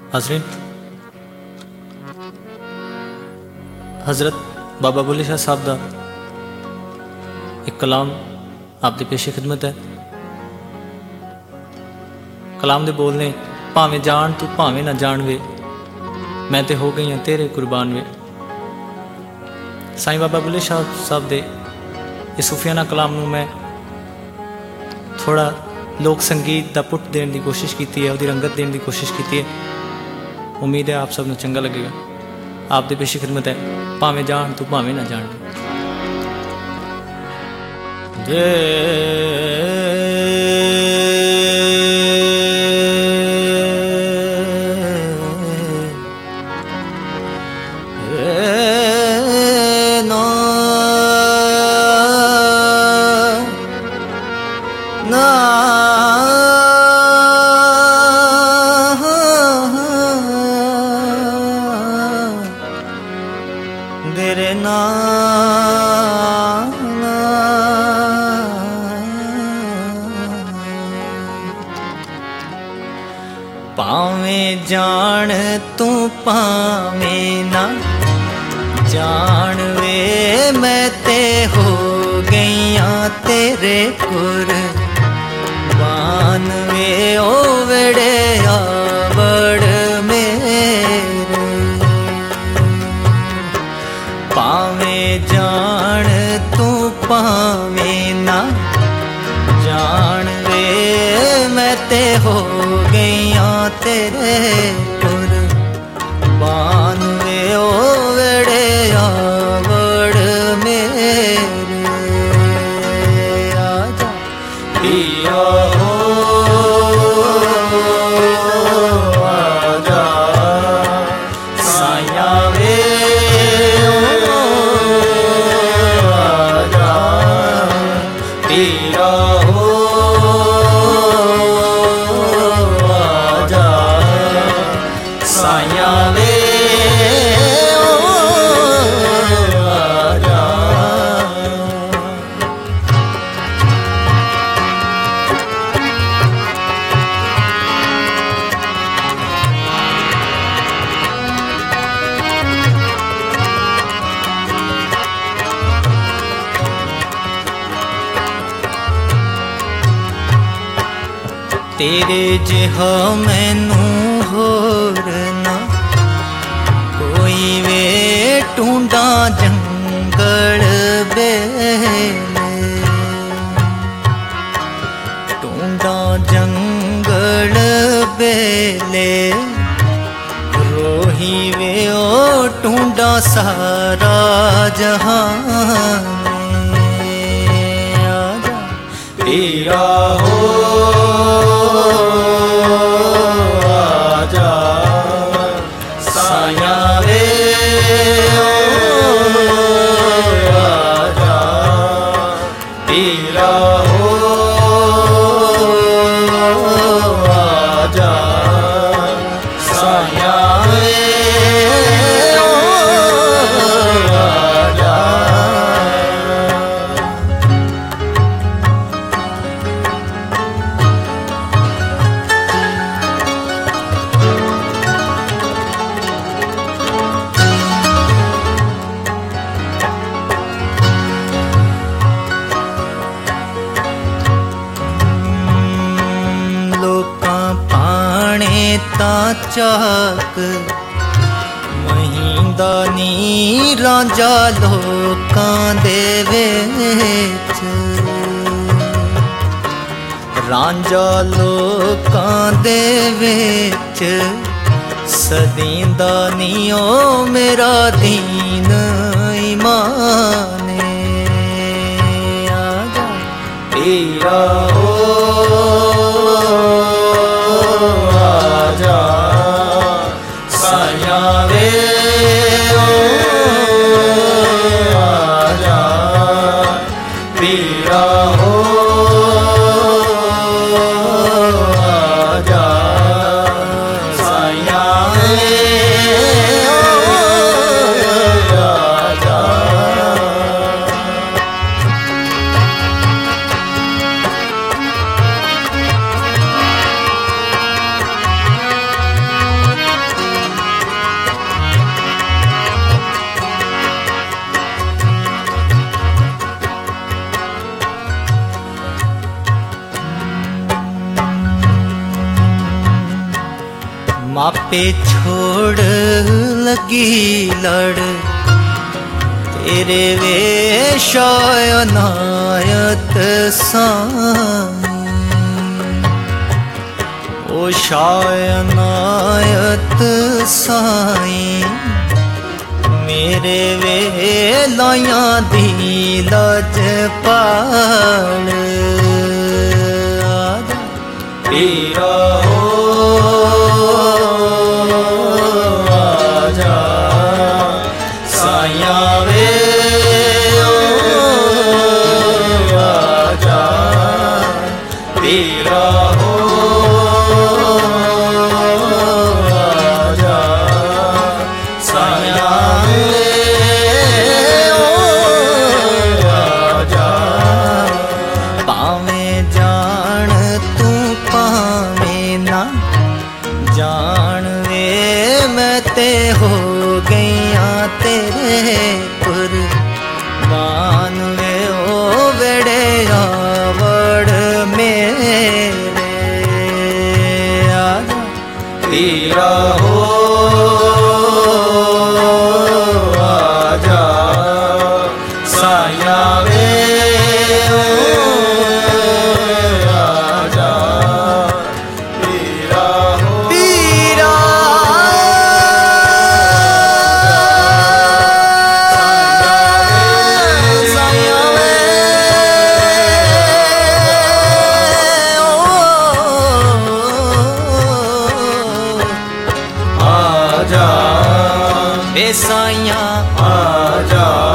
हाज़रीन, हज़रत बाबा बुल्ले शाह साहब का एक कलाम आपके पेशे खिदमत है। कलाम दे बोलने, भावें जान तू भावें ना जान वे, मैं ते हो गई हाँ तेरे कुर्बान वे। साईं बाबा बुल्ले शाह साहब दे इस सूफियाना कलाम नूं मैं थोड़ा लोक संगीत का पुट देने की कोशिश की है, उसकी रंगत देने की कोशिश की है। उम्मीद है आप सब नूं चंगा लगेगा। आप दे पेशी खिदमत है, भावें जान तू भावें ना जान। पावें जान तू पावें ना जान वे, मैं ते हो गईया तेरे कुर्बान वे। ओ वेड़े आवड़ मेरे, पावें जान तू पावें ना जान वे, मैं ते हो गईया तेरे कुर्बान वे। ओ वेड़े आवड़ मेरे, आजा पिया हो आजा साया वे, आजा पिया हो साया वे, आजा। तेरे जिहा मैनू होर ना कोई वे, टूंडा जंगल बेले, टूंडा जंगल बेले रोही वे। ओ टूंडा सारा जहान, आजा पिया हो आजा साया वे, आजा पिया हो आजा साया वे, आजा। ता चाक महिंदा नी रांझा लोकां दे विच, रांझा लोकां दे विच सदींदा नी ओ मेरा दीन ईमान। आजा पिया हो आजा साया वे, आजा पिया हो आजा साया वे, आजा। मापे छोड़ लगी लड़ तेरे वेश अनायत साईं ओ शायनायत साईं मेरे वेलायां दी लजपाल पीरा हो आजा साईं वे आजा पीरा हो आजा साईं वे आजा पावे जान तू पावे ना जान वे मैं ते हो गईया तेरे कुर्बान वे ओ बड़े आवड़ मेरे आजा पीरा हो आजा साईं वे आजा पीरा हो पीरा साईं वे आजा वे साईं आजा